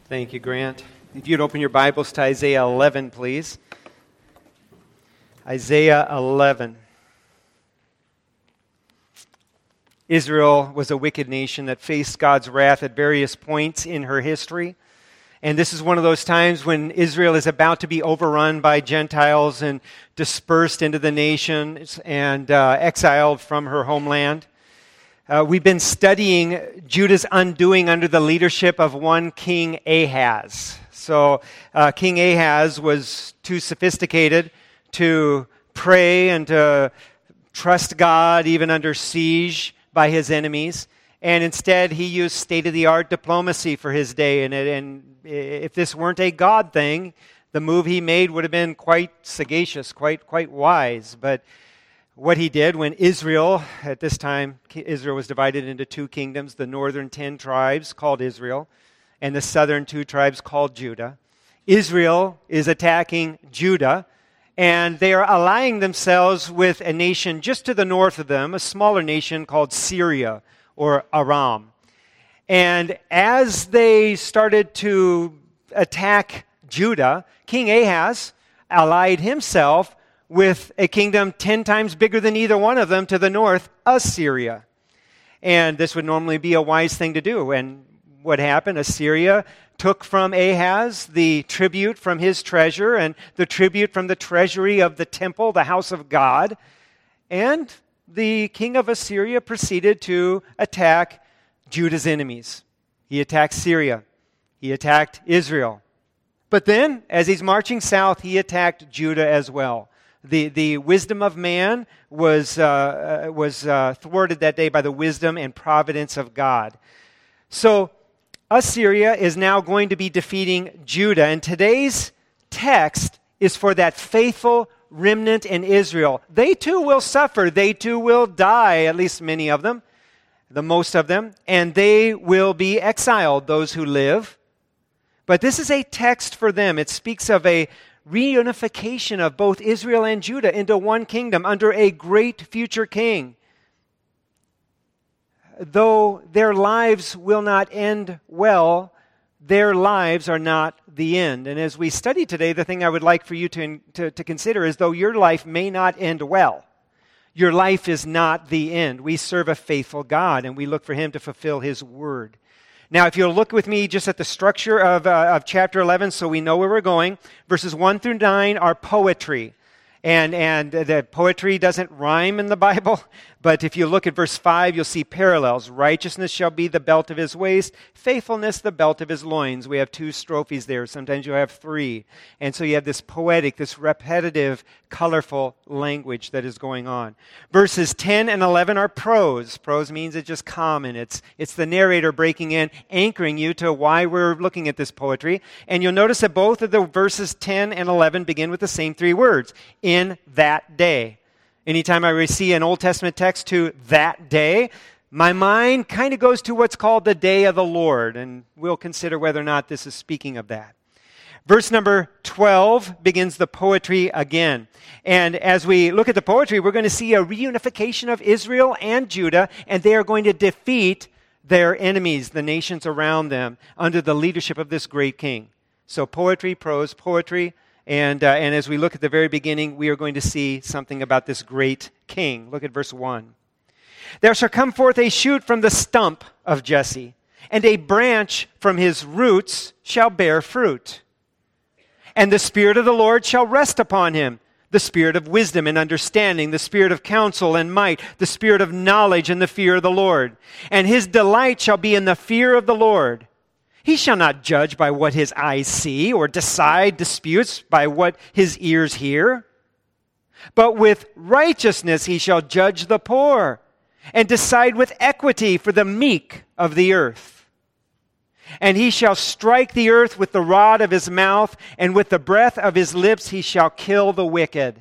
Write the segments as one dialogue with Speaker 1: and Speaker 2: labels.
Speaker 1: Thank you, Grant. If you'd open your Bibles to Isaiah 11, please. Isaiah 11. Israel was a wicked nation that faced God's wrath at various points in her history. And this is one of those times when Israel is about to be overrun by Gentiles and dispersed into the nations and exiled from her homeland. We've been studying Judah's undoing under the leadership of one King Ahaz. So King Ahaz was too sophisticated to pray and to trust God even under siege by his enemies. And instead, he used state-of-the-art diplomacy for his day. And if this weren't a God thing, the move he made would have been quite sagacious, quite wise. But what he did when Israel, at this time, Israel was divided into two kingdoms, the northern 10 tribes called Israel, and the southern 2 tribes called Judah. Israel is attacking Judah, and they are allying themselves with a nation just to the north of them, a smaller nation called Syria or Aram. And as they started to attack Judah, King Ahaz allied himself with a kingdom 10 times bigger than either one of them to the north, Assyria. And this would normally be a wise thing to do. And what happened? Assyria took from Ahaz the tribute from his treasure and the tribute from the treasury of the temple, the house of God. And the king of Assyria proceeded to attack Judah's enemies. He attacked Syria. He attacked Israel. But then, as he's marching south, he attacked Judah as well. The wisdom of man was thwarted that day by the wisdom and providence of God. So Assyria is now going to be defeating Judah. And today's text is for that faithful remnant in Israel. They too will suffer. They too will die, at least many of them, the most of them. And they will be exiled, those who live. But this is a text for them. It speaks of a reunification of both Israel and Judah into one kingdom under a great future king. Though their lives will not end well, their lives are not the end. And as we study today, the thing I would like for you to consider is though your life may not end well, your life is not the end. We serve a faithful God, and we look for Him to fulfill His word. Now, if you'll look with me just at the structure of chapter 11 so we know where we're going, verses 1 through 9 are poetry. And the poetry doesn't rhyme in the Bible, but if you look at verse 5, you'll see parallels. Righteousness shall be the belt of his waist, faithfulness the belt of his loins. We have 2 strophes there. Sometimes you have 3. And so you have this poetic, this repetitive, colorful language that is going on. Verses 10 and 11 are prose. Prose means it's just common. It's the narrator breaking in, anchoring you to why we're looking at this poetry. And you'll notice that both of the verses 10 and 11 begin with the same 3 words. In that day. Anytime I see an Old Testament text to that day, my mind kind of goes to what's called the day of the Lord, and we'll consider whether or not this is speaking of that. Verse number 12 begins the poetry again. And as we look at the poetry, we're going to see a reunification of Israel and Judah, and they are going to defeat their enemies, the nations around them, under the leadership of this great king. So poetry, prose, poetry. And as we look at the very beginning, we are going to see something about this great king. Look at verse 1. There shall come forth a shoot from the stump of Jesse, and a branch from his roots shall bear fruit. And the Spirit of the Lord shall rest upon him, the Spirit of wisdom and understanding, the Spirit of counsel and might, the Spirit of knowledge and the fear of the Lord. And his delight shall be in the fear of the Lord. He shall not judge by what his eyes see, or decide disputes by what his ears hear. But with righteousness he shall judge the poor, and decide with equity for the meek of the earth. And he shall strike the earth with the rod of his mouth, and with the breath of his lips he shall kill the wicked.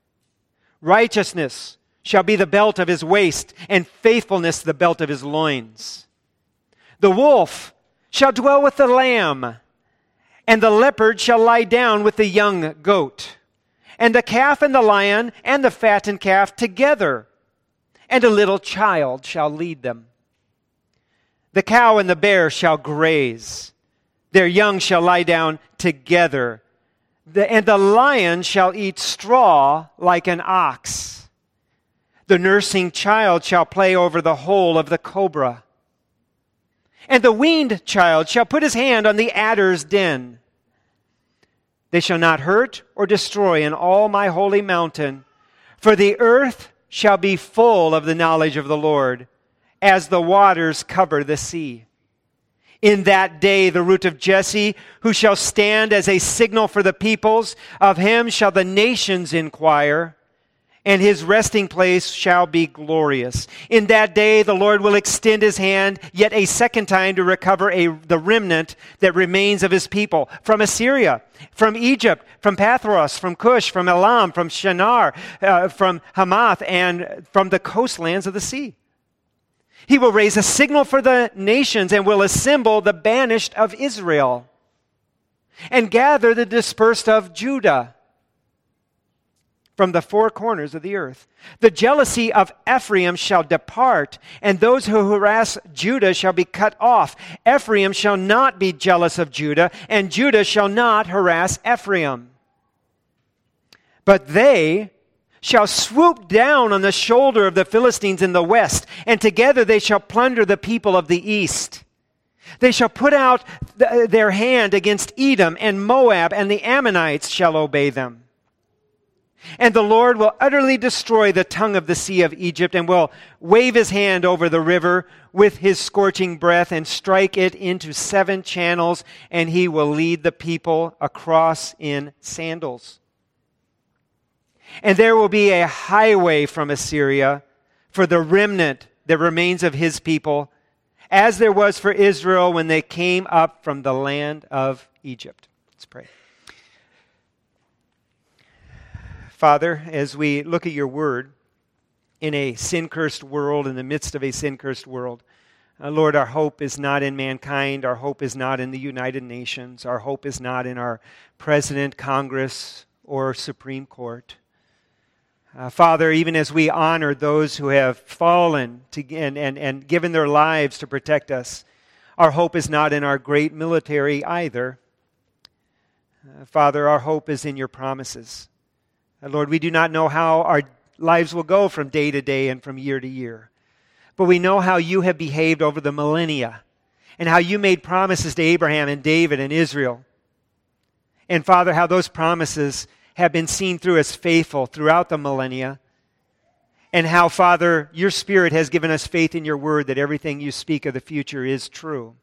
Speaker 1: Righteousness shall be the belt of his waist, and faithfulness the belt of his loins. The wolf shall dwell with the lamb, and the leopard shall lie down with the young goat, and the calf and the lion and the fattened calf together, and a little child shall lead them. The cow and the bear shall graze, Their young shall lie down together, and the lion shall eat straw like an ox. The nursing child shall play over the hole of the cobra. And the weaned child shall put his hand on the adder's den. They shall not hurt or destroy in all my holy mountain, for the earth shall be full of the knowledge of the Lord, as the waters cover the sea. In that day the root of Jesse, who shall stand as a signal for the peoples, of him shall the nations inquire, and his resting place shall be glorious. In that day the Lord will extend his hand yet a second time to recover the remnant that remains of his people from Assyria, from Egypt, from Pathros, from Cush, from Elam, from Shinar, from Hamath, and from the coastlands of the sea. He will raise a signal for the nations and will assemble the banished of Israel and gather the dispersed of Judah from the four corners of the earth. The jealousy of Ephraim shall depart, and those who harass Judah shall be cut off. Ephraim shall not be jealous of Judah, and Judah shall not harass Ephraim. But they shall swoop down on the shoulder of the Philistines in the west, and together they shall plunder the people of the east. They shall put out their hand against Edom and Moab, and the Ammonites shall obey them. And the Lord will utterly destroy the tongue of the sea of Egypt, and will wave his hand over the river with his scorching breath, and strike it into 7 channels, and he will lead the people across in sandals. And there will be a highway from Assyria for the remnant that remains of his people, as there was for Israel when they came up from the land of Egypt. Let's pray. Father, as we look at your word in a sin-cursed world, in the midst of a sin-cursed world, Lord, our hope is not in mankind. Our hope is not in the United Nations. Our hope is not in our president, Congress, or Supreme Court. Father, even as we honor those who have fallen and given their lives to protect us, our hope is not in our great military either. Father, our hope is in your promises. Lord, we do not know how our lives will go from day to day and from year to year, but we know how you have behaved over the millennia and how you made promises to Abraham and David and Israel. And Father, how those promises have been seen through as faithful throughout the millennia, and how, Father, your Spirit has given us faith in your word that everything you speak of the future is true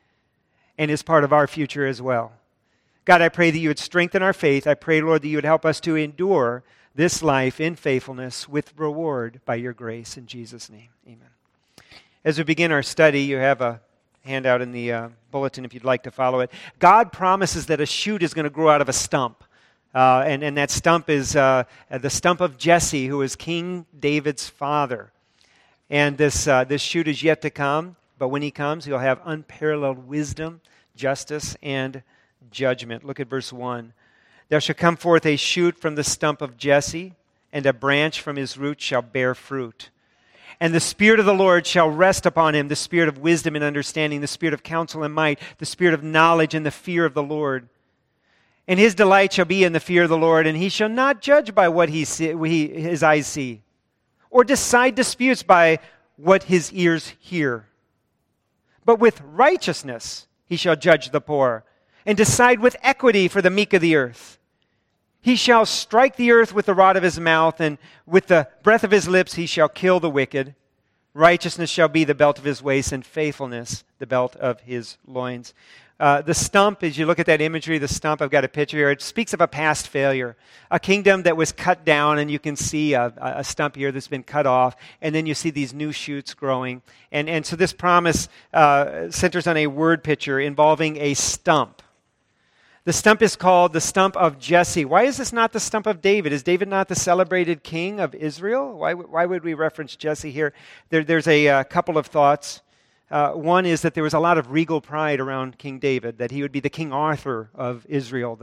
Speaker 1: and is part of our future as well. God, I pray that you would strengthen our faith. I pray, Lord, that you would help us to endure this life in faithfulness with reward by your grace. In Jesus' name, amen. As we begin our study, you have a handout in the bulletin if you'd like to follow it. God promises that a shoot is going to grow out of a stump. And that stump is the stump of Jesse, who is King David's father. And this shoot is yet to come, but when he comes, he'll have unparalleled wisdom, justice, and judgment. Look at verse 1. There shall come forth a shoot from the stump of Jesse, and a branch from his root shall bear fruit. And the Spirit of the Lord shall rest upon him, the Spirit of wisdom and understanding, the Spirit of counsel and might, the Spirit of knowledge and the fear of the Lord. And his delight shall be in the fear of the Lord, and he shall not judge by what his eyes see, or decide disputes by what his ears hear. But with righteousness he shall judge the poor, and decide with equity for the meek of the earth. He shall strike the earth with the rod of his mouth, and with the breath of his lips he shall kill the wicked. Righteousness shall be the belt of his waist, and faithfulness the belt of his loins. The stump, as you look at that imagery, the stump, I've got a picture here. It speaks of a past failure, a kingdom that was cut down, and you can see a stump here that's been cut off, and then you see these new shoots growing. And so this promise centers on a word picture involving a stump. The stump is called the stump of Jesse. Why is this not the stump of David? Is David not the celebrated king of Israel? Why would we reference Jesse here? There's a couple of thoughts. One is that there was a lot of regal pride around King David, that he would be the King Arthur of Israel,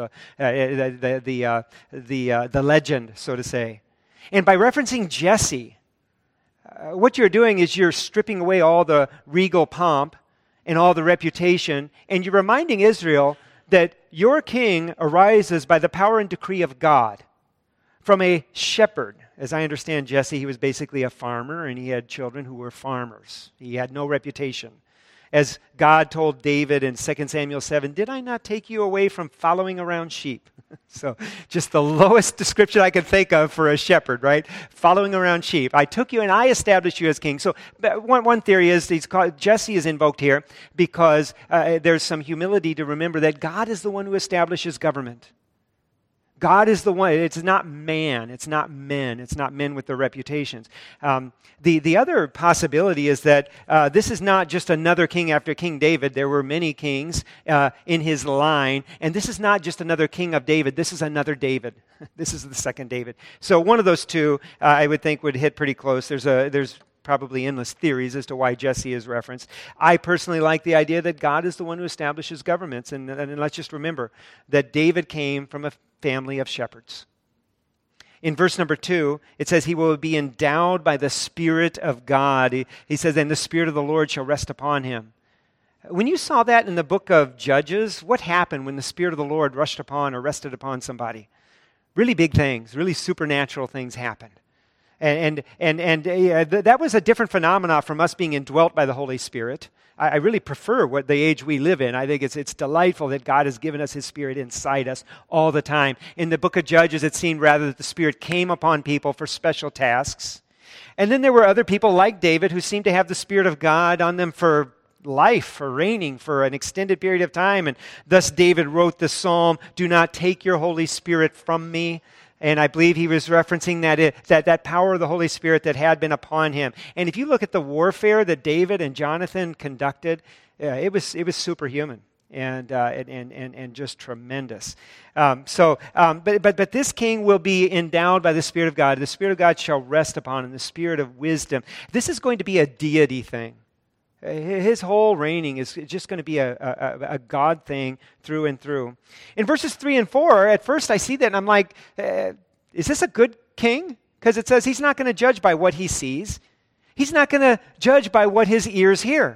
Speaker 1: the legend, so to say. And by referencing Jesse, what you're doing is you're stripping away all the regal pomp and all the reputation, and you're reminding Israel that your king arises by the power and decree of God from a shepherd. As I understand Jesse, he was basically a farmer, and he had children who were farmers. He had no reputation. As God told David in 2 Samuel 7, did I not take you away from following around sheep? So just the lowest description I could think of for a shepherd, right? Following around sheep. I took you and I established you as king. So one theory is Jesse is invoked here because there's some humility to remember that God is the one who establishes government. God is the one. It's not man. It's not men. It's not men with their reputations. The other possibility is that this is not just another king after King David. There were many kings in his line, and this is not just another king of David. This is another David. This is the second David. So one of those two, I would think, would hit pretty close. There's probably endless theories as to why Jesse is referenced. I personally like the idea that God is the one who establishes governments, and let's just remember that David came from a family of shepherds. In verse number 2, it says, he will be endowed by the Spirit of God. He says, and the Spirit of the Lord shall rest upon him. When you saw that in the book of Judges, what happened when the Spirit of the Lord rushed upon or rested upon somebody? Really big things, really supernatural things happened. And that was a different phenomenon from us being indwelt by the Holy Spirit. I really prefer what the age we live in. I think it's delightful that God has given us His Spirit inside us all the time. In the book of Judges, it seemed rather that the Spirit came upon people for special tasks. And then there were other people like David who seemed to have the Spirit of God on them for life, for reigning, for an extended period of time. And thus David wrote the psalm, do not take your Holy Spirit from me. And I believe he was referencing that power of the Holy Spirit that had been upon him. And if you look at the warfare that David and Jonathan conducted, it was superhuman and just tremendous. But this king will be endowed by the Spirit of God. The Spirit of God shall rest upon him, the Spirit of wisdom. This is going to be a deity thing. His whole reigning is just going to be a God thing through and through. In verses 3 and 4, at first I see that and I'm like, is this a good king? Because it says he's not going to judge by what he sees. He's not going to judge by what his ears hear.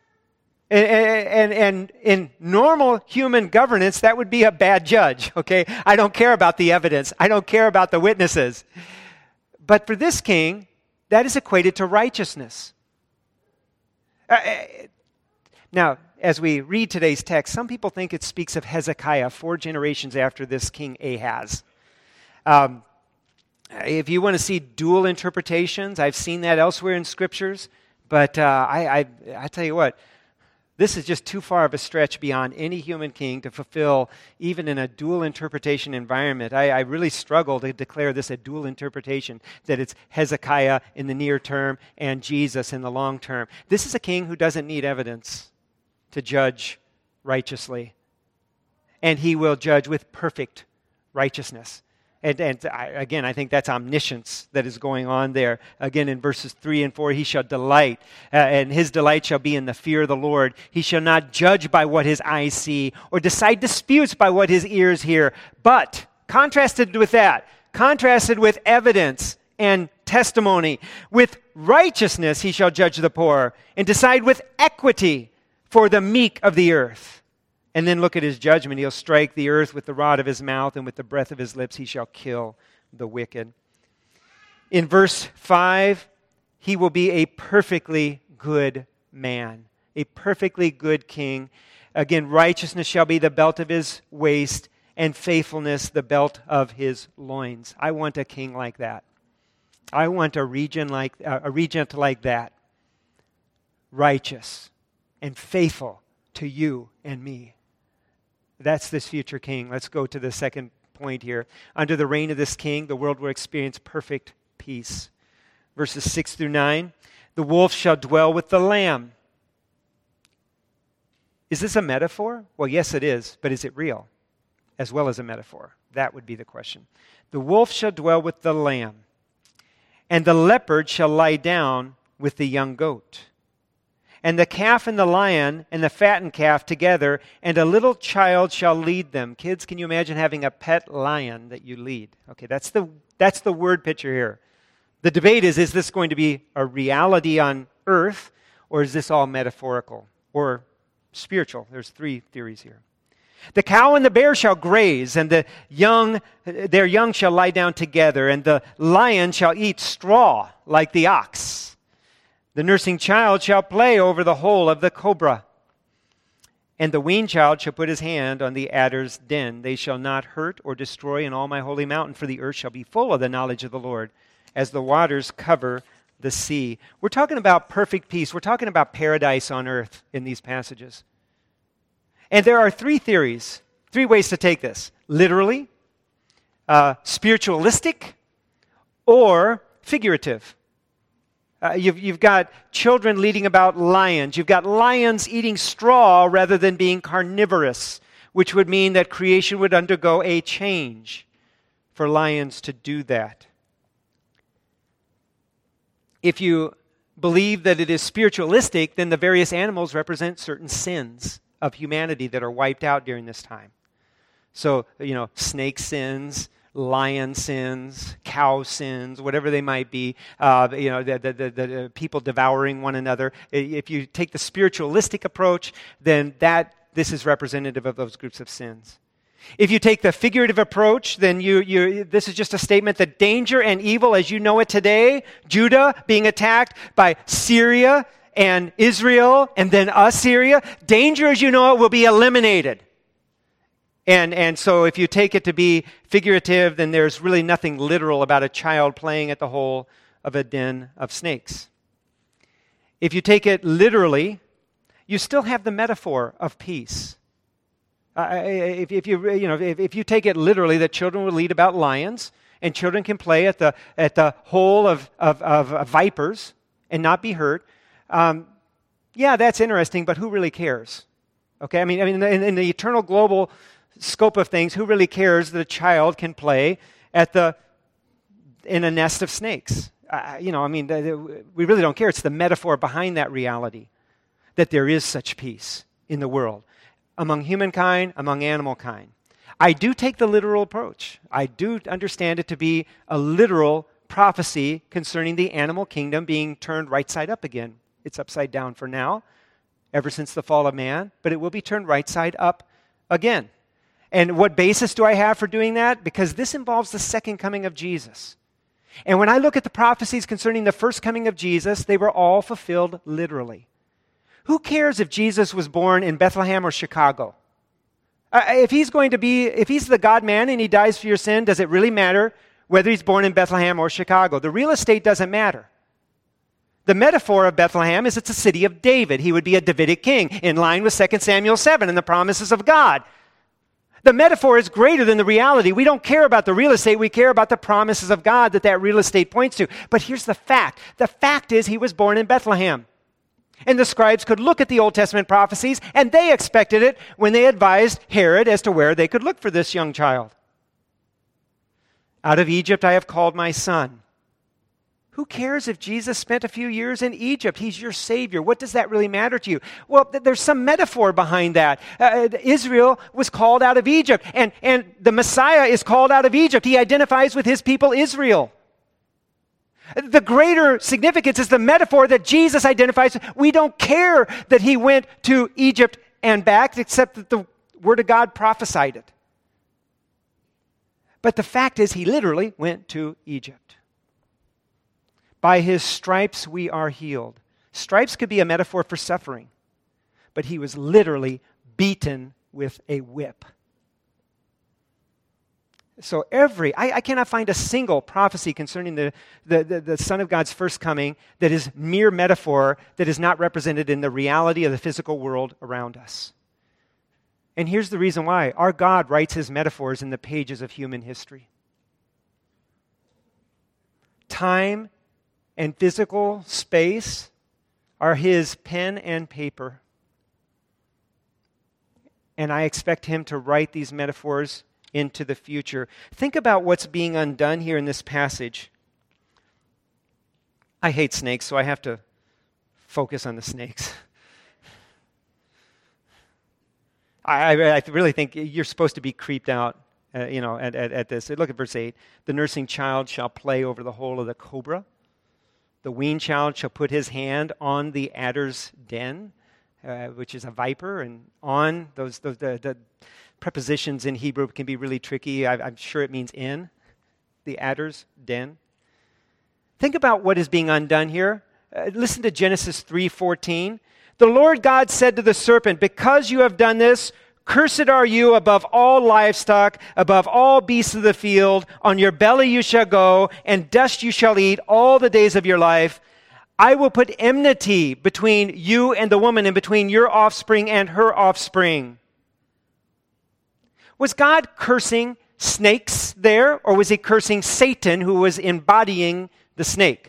Speaker 1: And in normal human governance, that would be a bad judge, okay? I don't care about the evidence. I don't care about the witnesses. But for this king, that is equated to righteousness. Now, as we read today's text, some people think it speaks of Hezekiah, 4 generations after this king Ahaz. If you want to see dual interpretations, I've seen that elsewhere in scriptures, but I tell you what, this is just too far of a stretch beyond any human king to fulfill even in a dual interpretation environment. I really struggle to declare this a dual interpretation, that it's Hezekiah in the near term and Jesus in the long term. This is a king who doesn't need evidence to judge righteously. And he will judge with perfect righteousness. And again, I think that's omniscience that is going on there. Again, in verses 3 and 4, he shall delight, and his delight shall be in the fear of the Lord. He shall not judge by what his eyes see, or decide disputes by what his ears hear. But, contrasted with that, contrasted with evidence and testimony, with righteousness he shall judge the poor, and decide with equity for the meek of the earth. And then look at his judgment. He'll strike the earth with the rod of his mouth, and with the breath of his lips he shall kill the wicked. In verse 5, he will be a perfectly good man, a perfectly good king. Again, righteousness shall be the belt of his waist, and faithfulness the belt of his loins. I want a king like that. I want a regent like that. Righteous and faithful to you and me. That's this future king. Let's go to the second point here. Under the reign of this king, the world will experience perfect peace. Verses 6 through 9. The wolf shall dwell with the lamb. Is this a metaphor? Well, yes, it is. But is it real as well as a metaphor? That would be the question. The wolf shall dwell with the lamb, and the leopard shall lie down with the young goat. And the calf and the lion and the fattened calf together, and a little child shall lead them. Kids, can you imagine having a pet lion that you lead? Okay, that's the word picture here. The debate is this going to be a reality on earth, or is this all metaphorical? Or spiritual. There's three theories here. The cow and the bear shall graze, and their young shall lie down together, and the lion shall eat straw like the ox. The nursing child shall play over the hole of the cobra, and the weaned child shall put his hand on the adder's den. They shall not hurt or destroy in all my holy mountain, for the earth shall be full of the knowledge of the Lord, as the waters cover the sea. We're talking about perfect peace. We're talking about paradise on earth in these passages. And there are three theories, three ways to take this. Literally, spiritualistic, or figurative. You've got children leading about lions. You've got lions eating straw rather than being carnivorous, which would mean that creation would undergo a change for lions to do that. If you believe that it is spiritualistic, then the various animals represent certain sins of humanity that are wiped out during this time. So, snake sins, lion sins, cow sins, whatever they might be, the people devouring one another. If you take the spiritualistic approach, then this is representative of those groups of sins. If you take the figurative approach, then this is just a statement that danger and evil as you know it today, Judah being attacked by Syria and Israel and then Assyria, danger as you know it will be eliminated. And so if you take it to be figurative, then there's really nothing literal about a child playing at the hole of a den of snakes. If you take it literally, you still have the metaphor of peace. If you take it literally, that children will lead about lions, and children can play at the hole of vipers and not be hurt. That's interesting, but who really cares? Okay, I mean, in the eternal global scope of things, who really cares that a child can play in a nest of snakes? We really don't care. It's the metaphor behind that reality that there is such peace in the world, among humankind, among animal kind. I do take the literal approach. I do understand it to be a literal prophecy concerning the animal kingdom being turned right side up again. It's upside down for now, ever since the fall of man, but it will be turned right side up again. And what basis do I have for doing that? Because this involves the second coming of Jesus. And when I look at the prophecies concerning the first coming of Jesus, they were all fulfilled literally. Who cares if Jesus was born in Bethlehem or Chicago? If he's the God-man and he dies for your sin, does it really matter whether he's born in Bethlehem or Chicago? The real estate doesn't matter. The metaphor of Bethlehem is it's a city of David. He would be a Davidic king in line with 2 Samuel 7 and the promises of God. The metaphor is greater than the reality. We don't care about the real estate. We care about the promises of God that real estate points to. But here's the fact. The fact is he was born in Bethlehem. And the scribes could look at the Old Testament prophecies, and they expected it when they advised Herod as to where they could look for this young child. Out of Egypt I have called my son. Who cares if Jesus spent a few years in Egypt? He's your Savior. What does that really matter to you? Well, there's some metaphor behind that. Israel was called out of Egypt, and the Messiah is called out of Egypt. He identifies with his people Israel. The greater significance is the metaphor that Jesus identifies. We don't care that he went to Egypt and back, except that the Word of God prophesied it. But the fact is, he literally went to Egypt. By his stripes we are healed. Stripes could be a metaphor for suffering, but he was literally beaten with a whip. So I cannot find a single prophecy concerning the Son of God's first coming that is mere metaphor, that is not represented in the reality of the physical world around us. And here's the reason why. Our God writes his metaphors in the pages of human history. Time and physical space are his pen and paper. And I expect him to write these metaphors into the future. Think about what's being undone here in this passage. I hate snakes, so I have to focus on the snakes. I really think you're supposed to be creeped out, at this. Look at verse 8. The nursing child shall play over the hole of the cobra. The weaned child shall put his hand on the adder's den. which is a viper, and on, the prepositions in Hebrew can be really tricky. I'm sure it means in, the adder's den. Think about what is being undone here. Listen to Genesis 3:14. The Lord God said to the serpent, because you have done this, cursed are you above all livestock, above all beasts of the field. On your belly you shall go, and dust you shall eat all the days of your life. I will put enmity between you and the woman, and between your offspring and her offspring. Was God cursing snakes there, or was he cursing Satan, who was embodying the snake?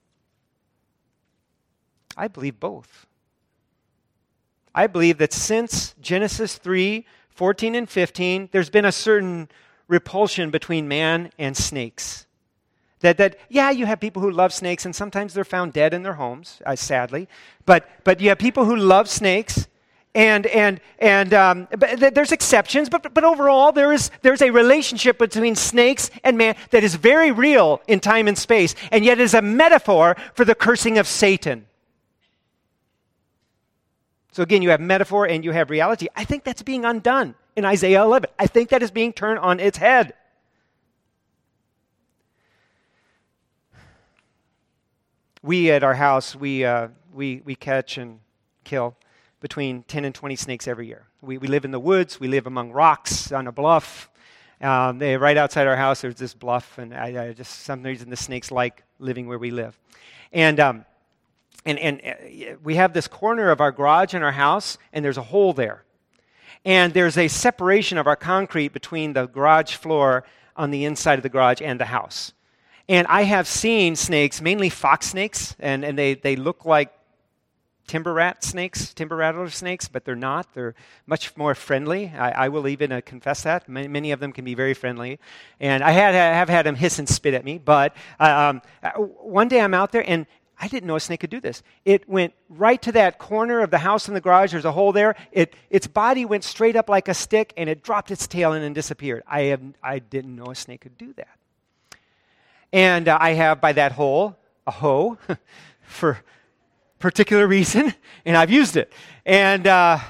Speaker 1: I believe both. I believe that since Genesis 3:14 and 15, there's been a certain repulsion between man and snakes. That you have people who love snakes, and sometimes they're found dead in their homes, sadly. But you have people who love snakes, and there's exceptions. But overall, there's a relationship between snakes and man that is very real in time and space, and yet is a metaphor for the cursing of Satan. So again, you have metaphor and you have reality. I think that's being undone in Isaiah 11. I think that is being turned on its head. We at our house, we catch and kill between 10 and 20 snakes every year. We live in the woods. We live among rocks on a bluff. Right outside our house, there's this bluff, and I just, some reason the snakes like living where we live. And we have this corner of our garage in our house, and there's a hole there. And there's a separation of our concrete between the garage floor on the inside of the garage and the house. And I have seen snakes, mainly fox snakes, and they look like timber rattler snakes, but they're not. They're much more friendly. I will even confess that. Many of them can be very friendly. And I have had them hiss and spit at me, but one day I'm out there, and I didn't know a snake could do this. It went right to that corner of the house in the garage. There's a hole there. Its body went straight up like a stick, and it dropped its tail in and disappeared. I didn't know a snake could do that. And I have by that hole a hoe for particular reason, and I've used it. And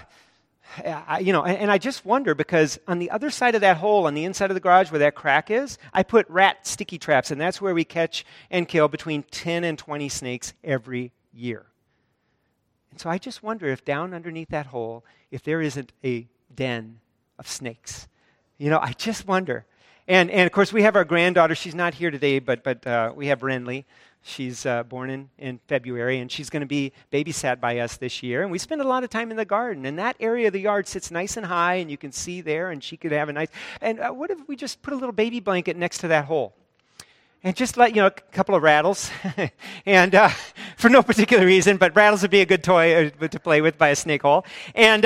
Speaker 1: and I just wonder, because on the other side of that hole, on the inside of the garage where that crack is, I put rat sticky traps, and that's where we catch and kill between 10 and 20 snakes every year. And so I just wonder if down underneath that hole, if there isn't a den of snakes. I just wonder. And of course, we have our granddaughter. She's not here today, but we have Renly. She's born in February, and she's going to be babysat by us this year. And we spend a lot of time in the garden. And that area of the yard sits nice and high, and you can see there, and she could have a nice... And what if we just put a little baby blanket next to that hole? And just let, a couple of rattles. And for no particular reason, but rattles would be a good toy to play with by a snake hole. And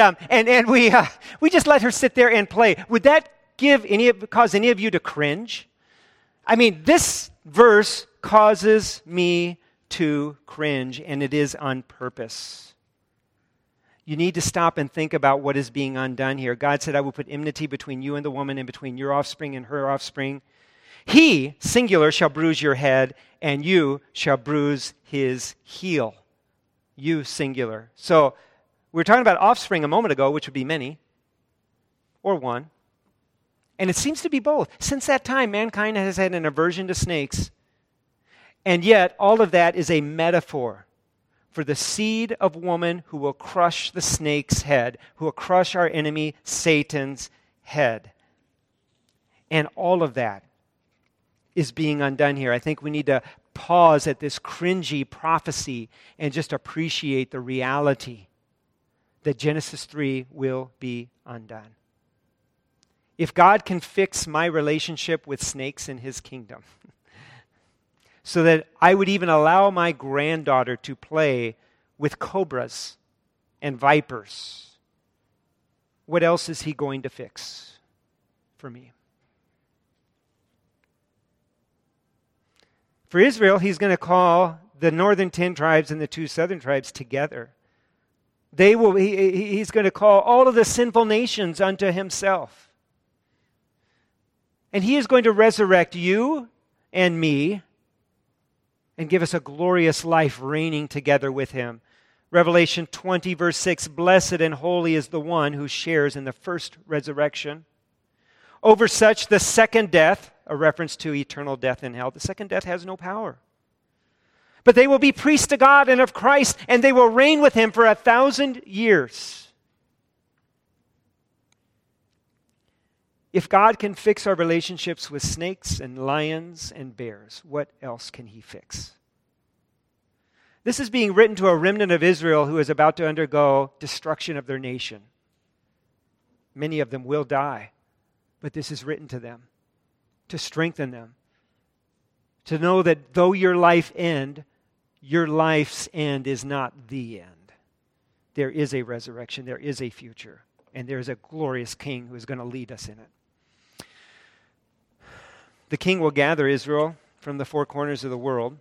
Speaker 1: we just let her sit there and play. Would that cause any of you to cringe? I mean, this verse causes me to cringe, and it is on purpose. You need to stop and think about what is being undone here. God said, I will put enmity between you and the woman, and between your offspring and her offspring. He, singular, shall bruise your head, and you shall bruise his heel. You, singular. So we were talking about offspring a moment ago, which would be many, or one. And it seems to be both. Since that time, mankind has had an aversion to snakes. And yet, all of that is a metaphor for the seed of woman who will crush the snake's head, who will crush our enemy Satan's head. And all of that is being undone here. I think we need to pause at this cringy prophecy and just appreciate the reality that Genesis 3 will be undone. If God can fix my relationship with snakes in his kingdom, so that I would even allow my granddaughter to play with cobras and vipers, what else is he going to fix for me? For Israel, he's going to call the northern 10 tribes and the 2 southern tribes together. He's going to call all of the sinful nations unto himself. And he is going to resurrect you and me and give us a glorious life reigning together with him Revelation 20, verse 6, blessed and holy is the one who shares in the first resurrection. Over such, the second death, a reference to eternal death in hell, the second death has no power. But they will be priests to God and of Christ, and they will reign with him for 1,000 years. If God can fix our relationships with snakes and lions and bears, what else can he fix? This is being written to a remnant of Israel who is about to undergo destruction of their nation. Many of them will die, but this is written to them to strengthen them, to know that though your life's end is not the end. There is a resurrection, there is a future, and there is a glorious king who is going to lead us in it. The king will gather Israel from the four corners of the world,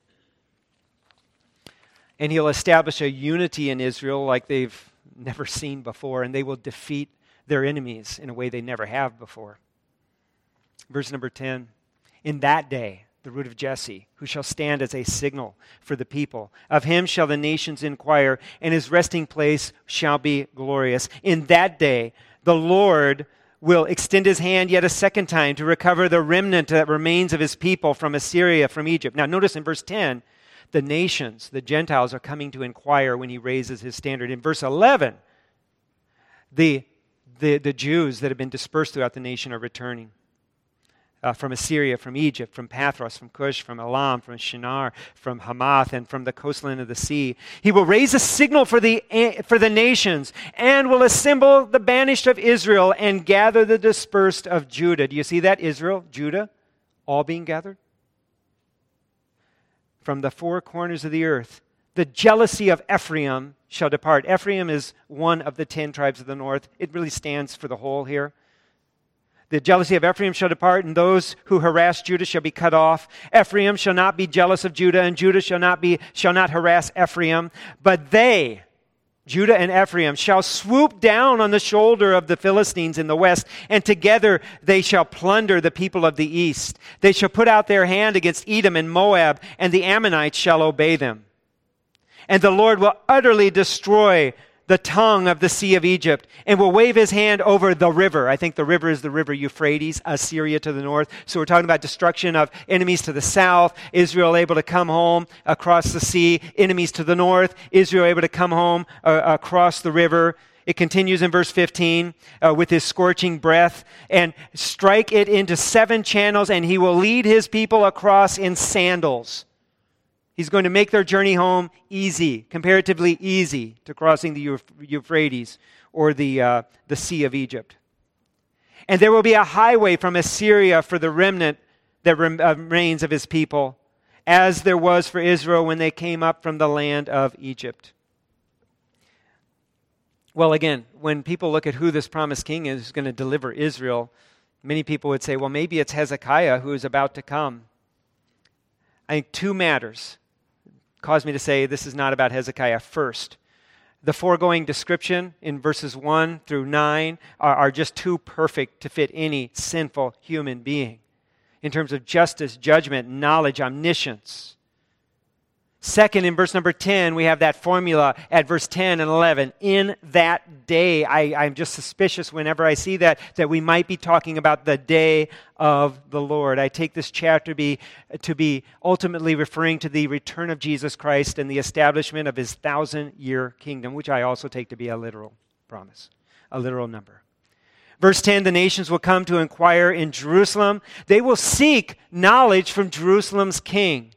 Speaker 1: and he'll establish a unity in Israel like they've never seen before, and they will defeat their enemies in a way they never have before. Verse number 10, in that day, the root of Jesse, who shall stand as a signal for the people. Of him shall the nations inquire, and his resting place shall be glorious. In that day, the Lord will extend his hand yet a second time to recover the remnant that remains of his people from Assyria, from Egypt. Now notice in verse 10, the nations, the Gentiles, are coming to inquire when he raises his standard. In verse 11, the Jews that have been dispersed throughout the nation are returning. From Assyria, from Egypt, from Pathros, from Cush, from Elam, from Shinar, from Hamath, and from the coastland of the sea. He will raise a signal for the nations and will assemble the banished of Israel and gather the dispersed of Judah. Do you see that? Israel, Judah, all being gathered? From the four corners of the earth, the jealousy of Ephraim shall depart. Ephraim is one of the 10 tribes of the north. It really stands for the whole here. The jealousy of Ephraim shall depart, and those who harass Judah shall be cut off. Ephraim shall not be jealous of Judah, and Judah shall not harass Ephraim. But they, Judah and Ephraim, shall swoop down on the shoulder of the Philistines in the west, and together they shall plunder the people of the east. They shall put out their hand against Edom and Moab, and the Ammonites shall obey them. And the Lord will utterly destroy the tongue of the Sea of Egypt, and will wave his hand over the river. I think the river is the river Euphrates, Assyria to the north. So we're talking about destruction of enemies to the south, Israel able to come home across the sea, enemies to the north, Israel able to come home across the river. It continues in verse 15 with his scorching breath, and strike it into 7 channels, and he will lead his people across in sandals. He's going to make their journey home easy, comparatively easy, to crossing the Euphrates or the Sea of Egypt. And there will be a highway from Assyria for the remnant that remains of his people, as there was for Israel when they came up from the land of Egypt. Well, again, when people look at who this promised king is who's going to deliver Israel, many people would say, well, maybe it's Hezekiah who is about to come. I think 2 matters caused me to say this is not about Hezekiah. First, the foregoing description in verses 1 through 9 are just too perfect to fit any sinful human being in terms of justice, judgment, knowledge, omniscience. Second, in verse number 10, we have that formula at verse 10 and 11. In that day, I'm just suspicious whenever I see that we might be talking about the day of the Lord. I take this chapter to be ultimately referring to the return of Jesus Christ and the establishment of his 1,000-year kingdom, which I also take to be a literal promise, a literal number. Verse 10, the nations will come to inquire in Jerusalem. They will seek knowledge from Jerusalem's king.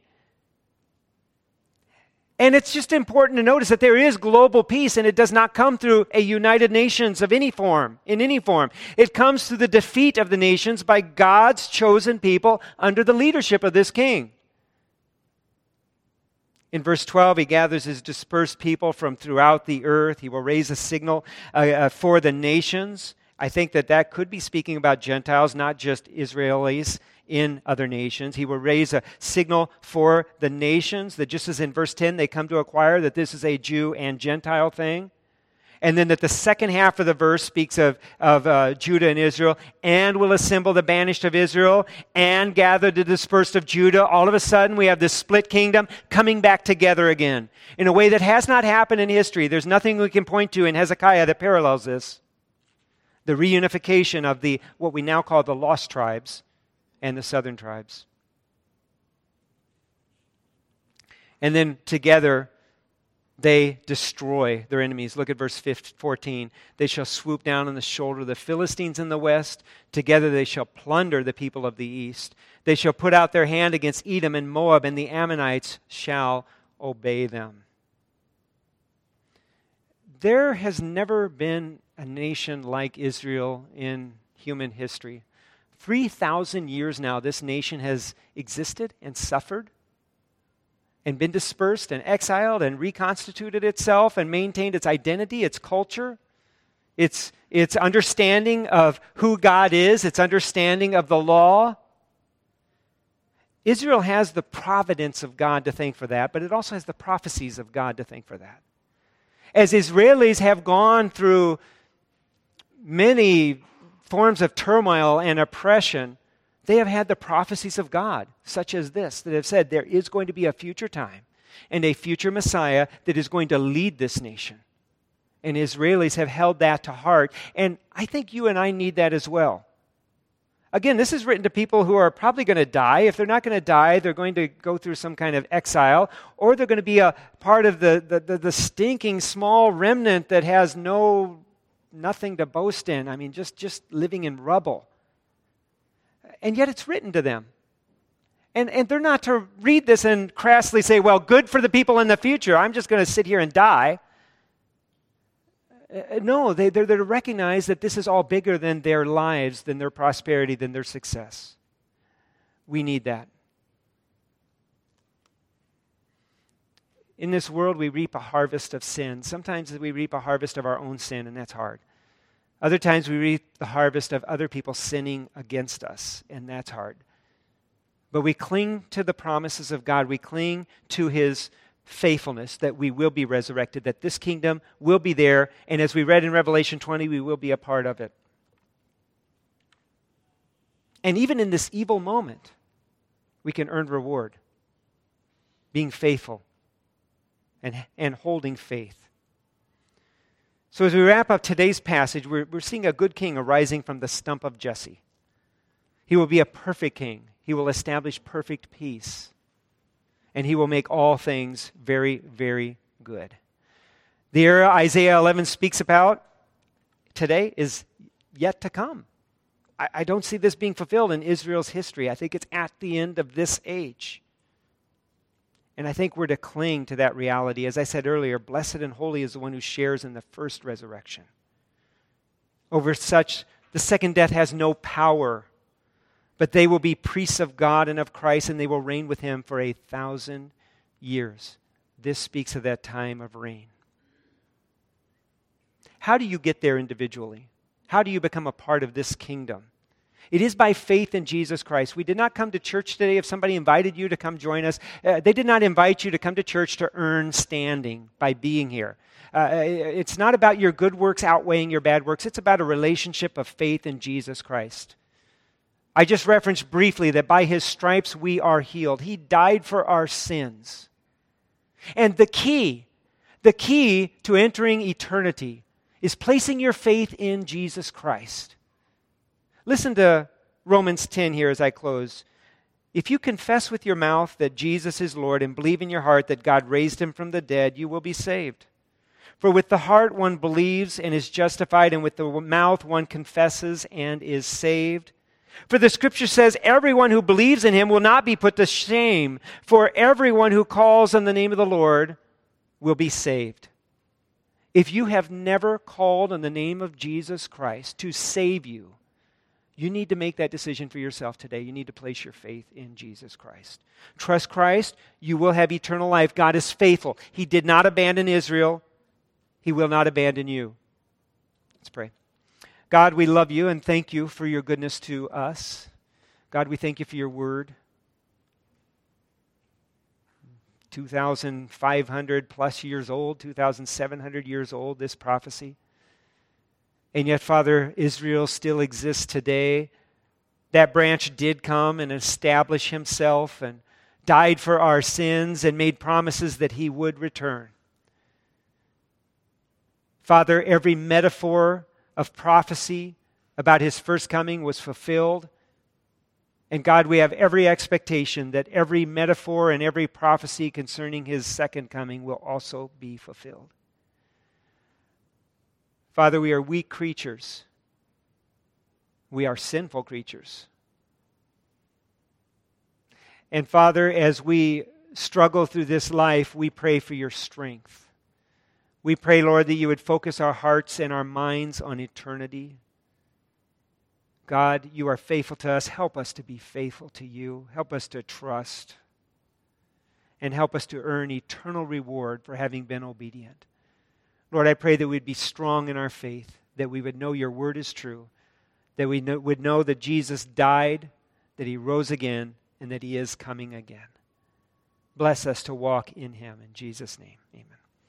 Speaker 1: And it's just important to notice that there is global peace, and it does not come through a United Nations of any form, in any form. It comes through the defeat of the nations by God's chosen people under the leadership of this king. In verse 12, he gathers his dispersed people from throughout the earth. He will raise a signal for the nations. I think that could be speaking about Gentiles, not just Israelis in other nations. He will raise a signal for the nations, that just as in verse 10 they come to acquire that this is a Jew and Gentile thing. And then that the second half of the verse speaks of Judah and Israel, and will assemble the banished of Israel, and gather the dispersed of Judah. All of a sudden, we have this split kingdom coming back together again in a way that has not happened in history. There's nothing we can point to in Hezekiah that parallels this. The reunification of what we now call the lost tribes and the southern tribes. And then together, they destroy their enemies. Look at verse 14. They shall swoop down on the shoulder of the Philistines in the west. Together they shall plunder the people of the east. They shall put out their hand against Edom and Moab, and the Ammonites shall obey them. There has never been a nation like Israel in human history. 3,000 years now, this nation has existed and suffered and been dispersed and exiled and reconstituted itself and maintained its identity, its culture, its understanding of who God is, its understanding of the law. Israel has the providence of God to thank for that, but it also has the prophecies of God to thank for that. As Israelis have gone through many forms of turmoil and oppression, they have had the prophecies of God, such as this, that have said there is going to be a future time and a future Messiah that is going to lead this nation. And Israelis have held that to heart, and I think you and I need that as well. Again, this is written to people who are probably going to die. If they're not going to die, they're going to go through some kind of exile, or they're going to be a part of the stinking small remnant that has nothing to boast in. I mean, just living in rubble. And yet it's written to them. And they're not to read this and crassly say, well, good for the people in the future. I'm just going to sit here and die. No, they're to recognize that this is all bigger than their lives, than their prosperity, than their success. We need that. In this world, we reap a harvest of sin. Sometimes we reap a harvest of our own sin, and that's hard. Other times we reap the harvest of other people sinning against us, and that's hard. But we cling to the promises of God. We cling to His faithfulness that we will be resurrected, that this kingdom will be there, and as we read in Revelation 20, we will be a part of it. And even in this evil moment, we can earn reward, being faithful and holding faith. So as we wrap up today's passage, we're seeing a good king arising from the stump of Jesse. He will be a perfect king. He will establish perfect peace. And he will make all things very, very good. The era Isaiah 11 speaks about today is yet to come. I don't see this being fulfilled in Israel's history. I think it's at the end of this age. And I think we're to cling to that reality. As I said earlier, blessed and holy is the one who shares in the first resurrection. Over such, the second death has no power, but they will be priests of God and of Christ, and they will reign with Him for 1,000 years. This speaks of that time of reign. How do you get there individually? How do you become a part of this kingdom? It is by faith in Jesus Christ. We did not come to church today. If somebody invited you to come join us, they did not invite you to come to church to earn standing by being here. It's not about your good works outweighing your bad works. It's about a relationship of faith in Jesus Christ. I just referenced briefly that by His stripes we are healed. He died for our sins. And the key to entering eternity is placing your faith in Jesus Christ. Listen to Romans 10 here as I close. If you confess with your mouth that Jesus is Lord and believe in your heart that God raised Him from the dead, you will be saved. For with the heart one believes and is justified, and with the mouth one confesses and is saved. For the Scripture says, everyone who believes in Him will not be put to shame, for everyone who calls on the name of the Lord will be saved. If you have never called on the name of Jesus Christ to save you, you need to make that decision for yourself today. You need to place your faith in Jesus Christ. Trust Christ, you will have eternal life. God is faithful. He did not abandon Israel. He will not abandon you. Let's pray. God, we love You and thank You for Your goodness to us. God, we thank You for Your word. 2,500 plus years old, 2,700 years old, this prophecy. And yet, Father, Israel still exists today. That branch did come and establish himself and died for our sins and made promises that he would return. Father, every metaphor of prophecy about his first coming was fulfilled. And God, we have every expectation that every metaphor and every prophecy concerning his second coming will also be fulfilled. Father, we are weak creatures. We are sinful creatures. And Father, as we struggle through this life, we pray for your strength. We pray, Lord, that you would focus our hearts and our minds on eternity. God, you are faithful to us. Help us to be faithful to you. Help us to trust. And help us to earn eternal reward for having been obedient. Lord, I pray that we'd be strong in our faith, that we would know your word is true, that we would know that Jesus died, that he rose again, and that he is coming again. Bless us to walk in him. In Jesus' name, amen.